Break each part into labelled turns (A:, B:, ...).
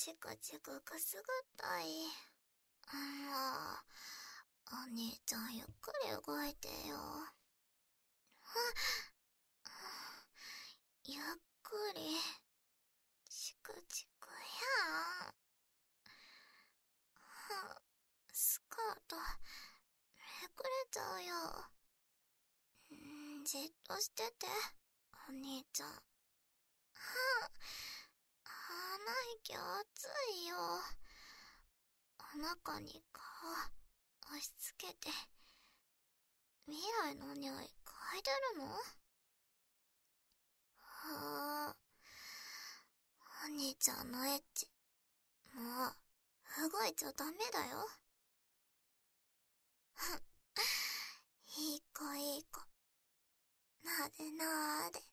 A: チクチクくすぐったい。お兄ちゃんゆっくり動いてよ。ゆっくり。チクチクやん。スカート、めくれちゃうよ。じっとしてて、お兄ちゃん。鼻息熱いよ。お腹に顔押し付けて、未来の匂い嗅いでるの？お兄ちゃんのエッチ、もう、動いちゃダメだよ。いい子いい子。なでなーで。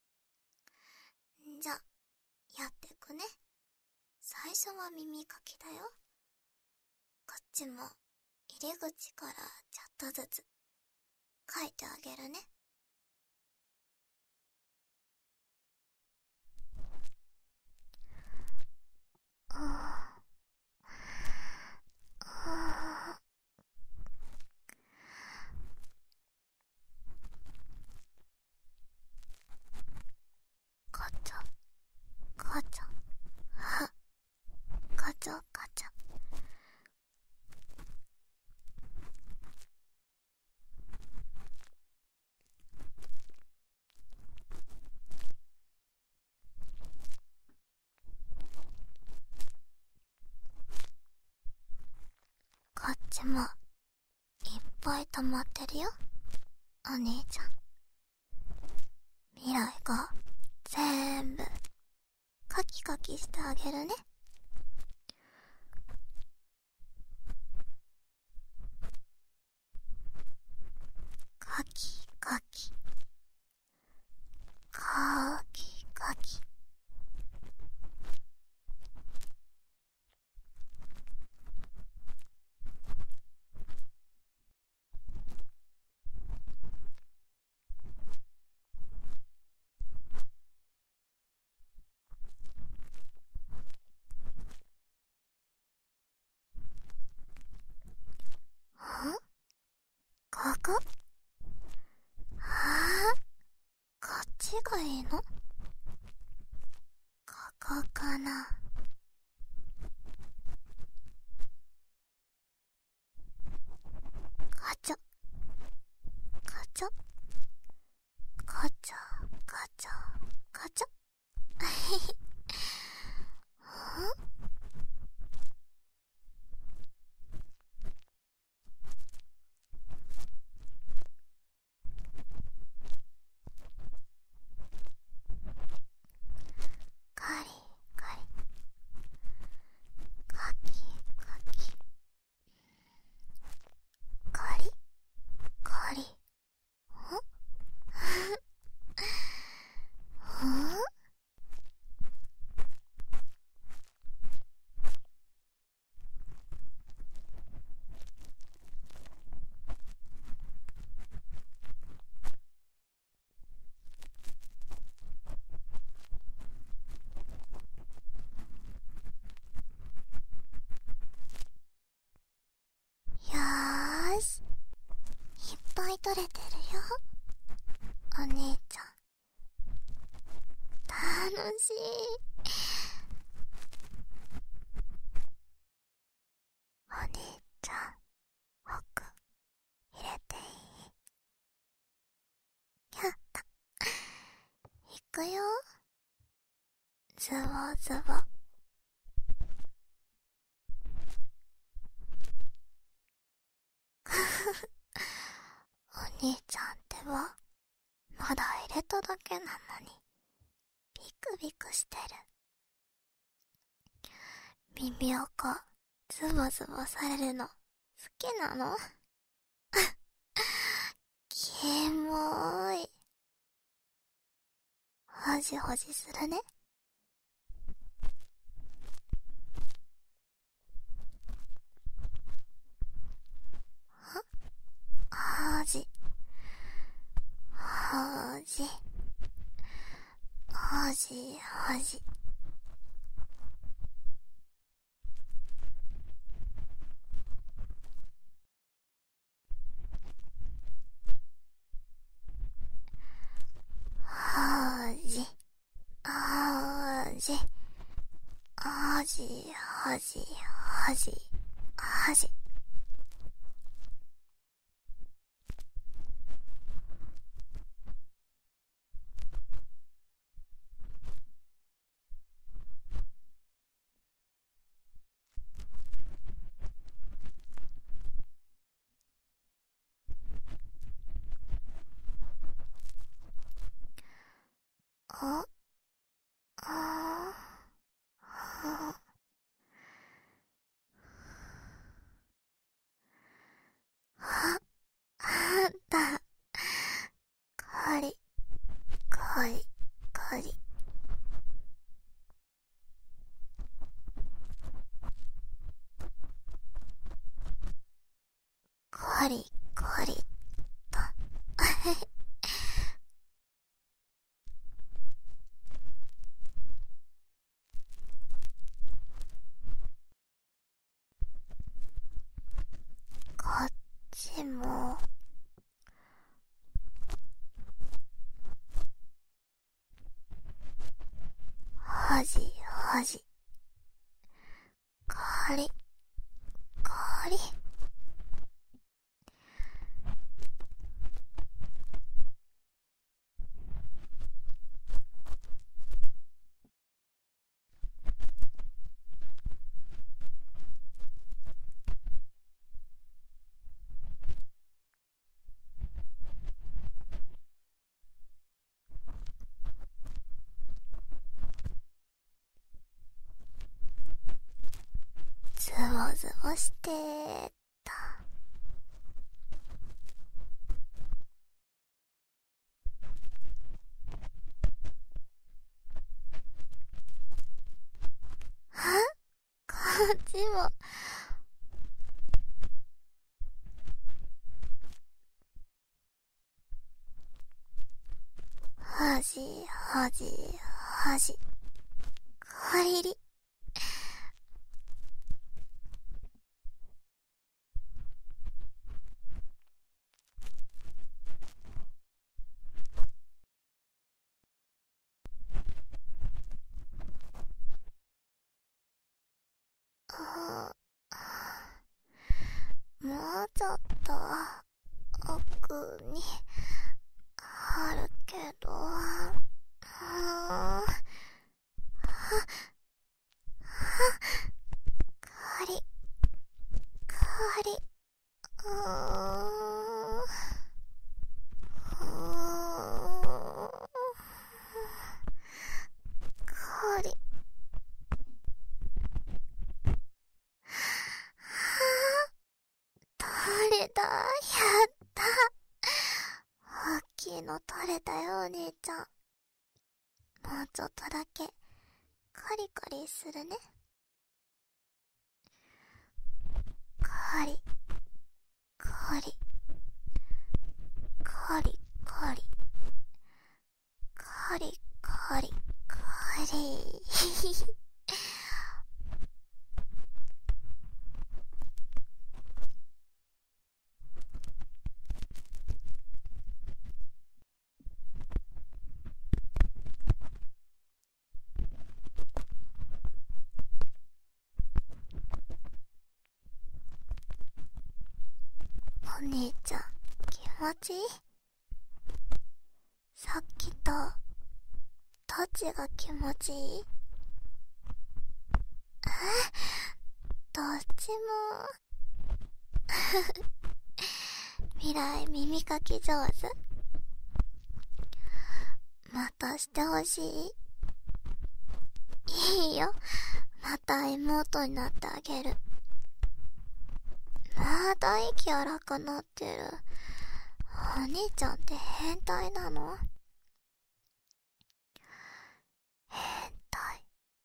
A: じゃ、やってくね。最初は耳かきだよ。こっちも、入り口からちょっとずつ、書いてあげるね。ガチャ、ガチャ、ガチャガチャ。こっちも、いっぱい溜まってるよ、お兄ちゃん。未来が、全部、カキカキしてあげるね。カキカキ、カキカキ。ここ？こっちがいいの？ここかな。ガチャガチャガチャガチャガチャ。カリカリ、カキカキ、カリカリ。よーし、いっぱい取れてるよ、お兄ちゃん。楽しい。お兄ちゃん、奥入れていい？やった。いくよ。ズボズボ。お兄ちゃんってば、まだ入れただけなのに、ビクビクしてる。耳垢、ズボズボされるの、好きなの？キモーい。ほじほじするね。ほじほじほじほじ。 じはじはじはじ。あああああんた、カリカリカリカリカリだ。こっちもはじはじ。カリカリ。ズボズボしてた。こっちもはじはじはじ。カリリ。あもうちょっと奥にあるけど、カリカリ。うーんカリ。取れた。やった。大きいの取れたよ、お兄ちゃん。もうちょっとだけカリカリするね。カリカリカリカリカリカリカリ。お兄ちゃん、気持ちいい？さっきとどっちが気持ちいい？どっちも。未来耳かき上手？またしてほしい？いいよ、また妹になってあげる。また息荒くなってる。お兄ちゃんって変態なの？変態。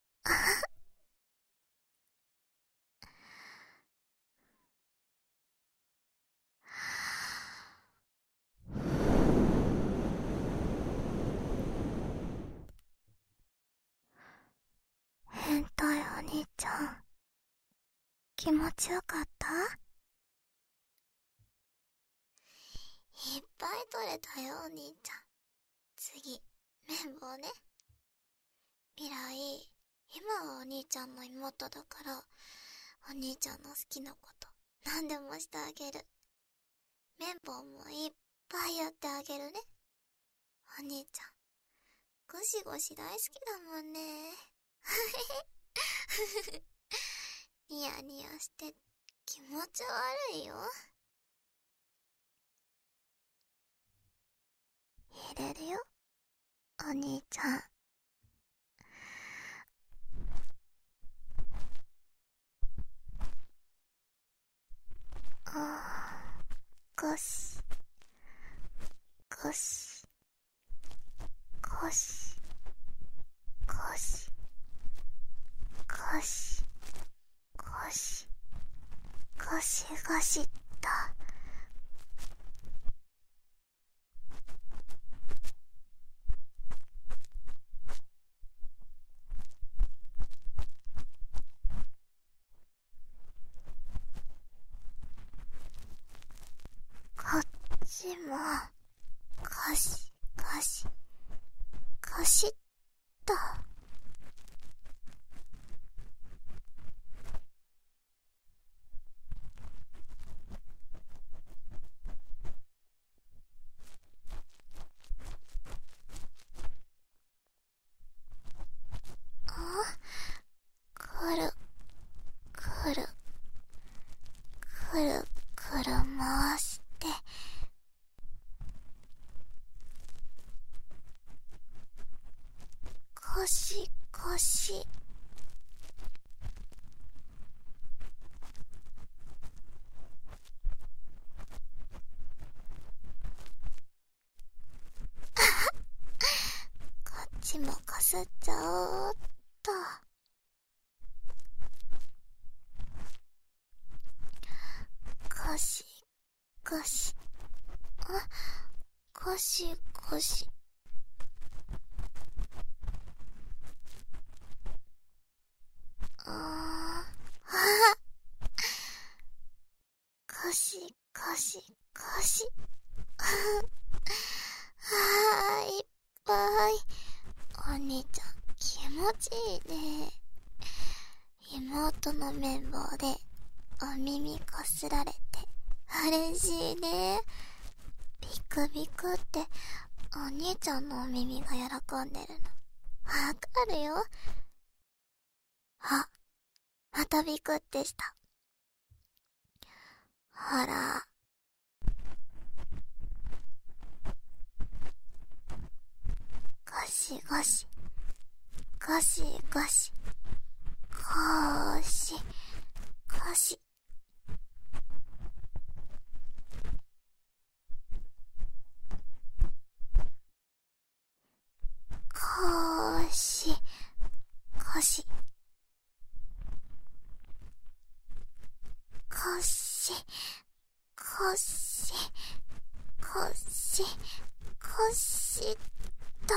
A: 変態お兄ちゃん、気持ちよかった？いっぱい取れたよ、お兄ちゃん。次、綿棒ね。未来、 今はお兄ちゃんの妹だから、お兄ちゃんの好きなこと何でもしてあげる。綿棒もいっぱいやってあげるね。お兄ちゃんゴシゴシ大好きだもんね。ニヤニヤして気持ち悪いよ。入れるよ、お兄ちゃん。ゴシゴシゴシゴシゴシゴシゴシゴシっと。こっちもゴシゴシゴシっと。くるくるくるくる回してゴシゴシ。こっちもこすっちゃおうっと。ゴシゴシ、ゴシゴシ。ゴシゴシゴシ。いっぱい。お兄ちゃん気持ちいいね。妹の綿棒でお耳こすられて嬉しいね。ビクビクってお兄ちゃんのお耳が喜んでるのわかるよ。あ、またビクってした。ほらゴシゴシゴシゴシゴシゴシ。ゴシゴシゴシゴシゴシゴシっと。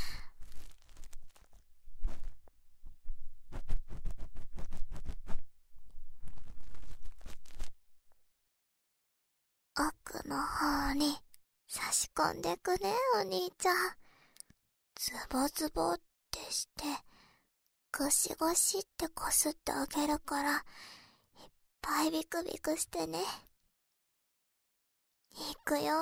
A: 奥の方に差し込んでくね、お兄ちゃん。ズボズボってしてゴシゴシってこすってあげるから、いっぱいビクビクしてね。いくよ。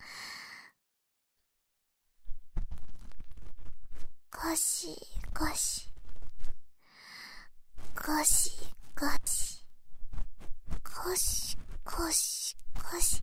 A: ゴシゴシゴシゴシゴシゴシゴシ。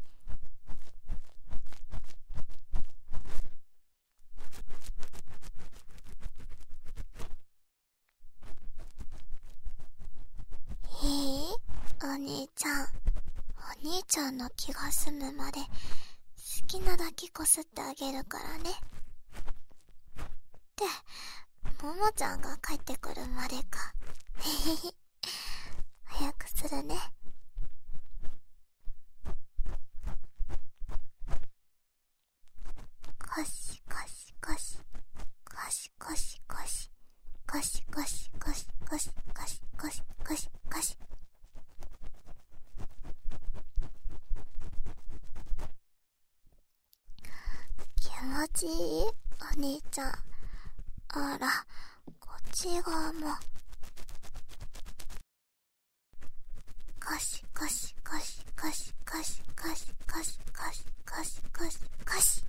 A: いい？お兄ちゃん。お兄ちゃんの気が済むまで好きなだけこすってあげるからね。で、ももちゃんが帰ってくるまでか。早くするね。ゴシゴシゴシゴシゴシゴシゴシゴシゴシゴシゴシゴシゴシゴシ。気持ちいい、お兄ちゃん。あら、こっち側もゴシゴシゴシゴシゴシゴシゴシゴシゴシゴシゴシ。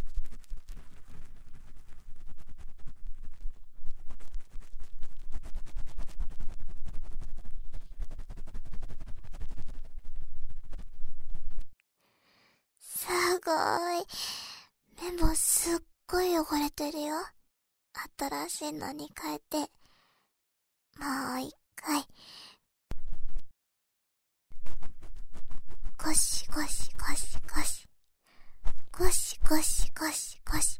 A: すごい。目もすっごい汚れてるよ。新しいのに変えて、もう一回。ゴシゴシゴシゴシ。ゴシゴシゴシゴシ。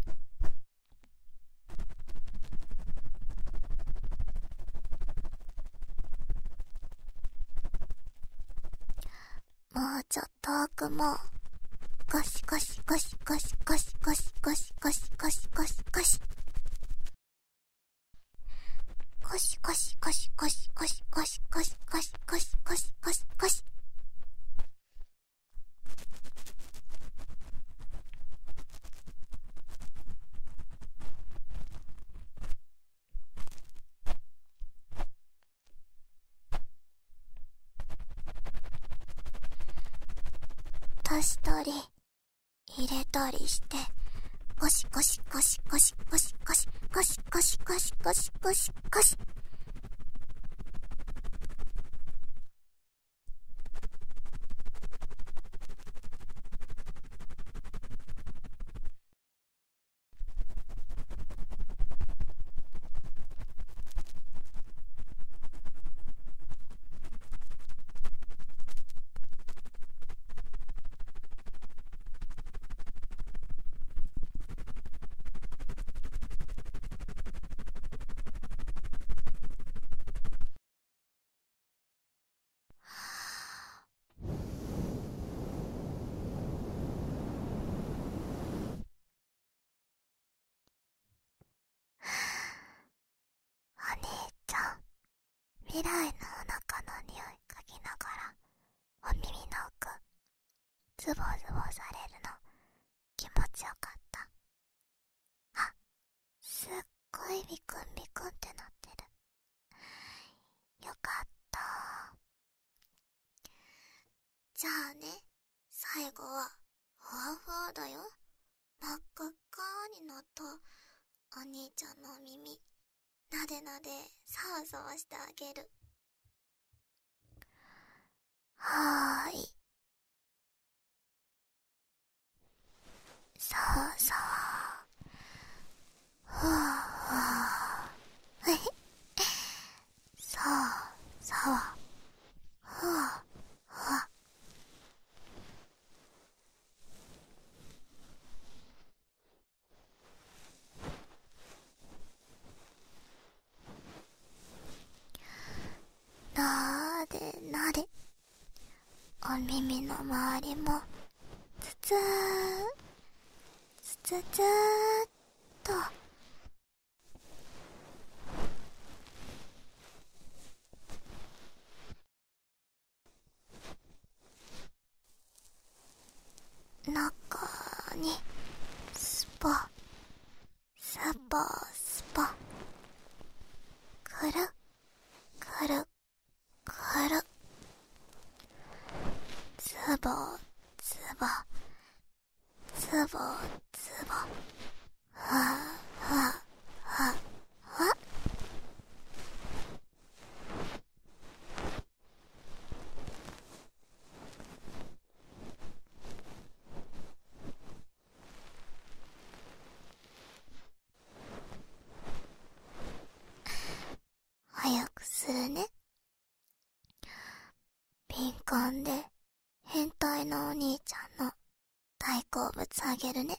A: もうちょっと奥も。ゴシゴシゴシゴシゴシゴシゴシゴシゴシゴシゴシ。ゴシゴシゴシゴシゴシゴシゴシゴシゴシゴシゴシゴシ。足したり入れたりして、ゴシゴシゴシゴシゴシゴシゴシゴシゴシゴシゴシゴシ。お兄ちゃん、未来のお腹の匂い嗅ぎながらお耳の奥ズボズボされるの気持ちよかった。あ、すっごいビクンビクンってなってる。よかった。じゃあね、最後はふわふわだよ。真っ赤っかになったお兄ちゃんのお耳、なでなでさわさわしてあげる。はーい。さわさわ。ふわふわ。さわさわ。ふわふわ。なーでなで。お耳の周りもつつーつつつーっと。中にスパスパスパ、くるくるくる、ズボズボズボズボ、ふわふわふわふわ。早くするね。敏感で変態のお兄ちゃんの大好物あげるね。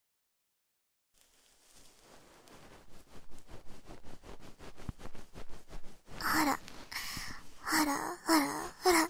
A: ほらほらほらほら。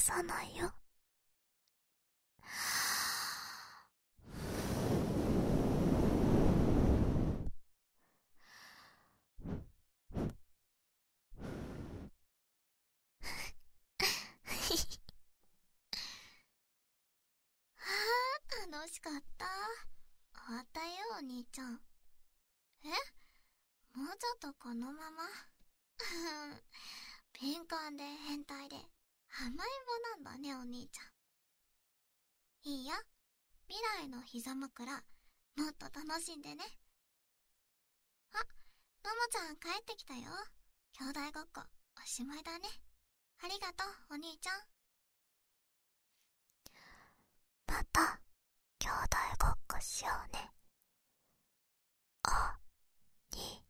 A: さないよ。楽しかった。終わったよ、お兄ちゃん。え、もうちょっとこのまま敏感で変態で甘えん坊なんだね、お兄ちゃん。いいよ、未来の膝枕もっと楽しんでね。あ、のもちゃん帰ってきたよ。兄弟ごっこおしまいだね。ありがとう、お兄ちゃん。また兄弟ごっこしようね。おに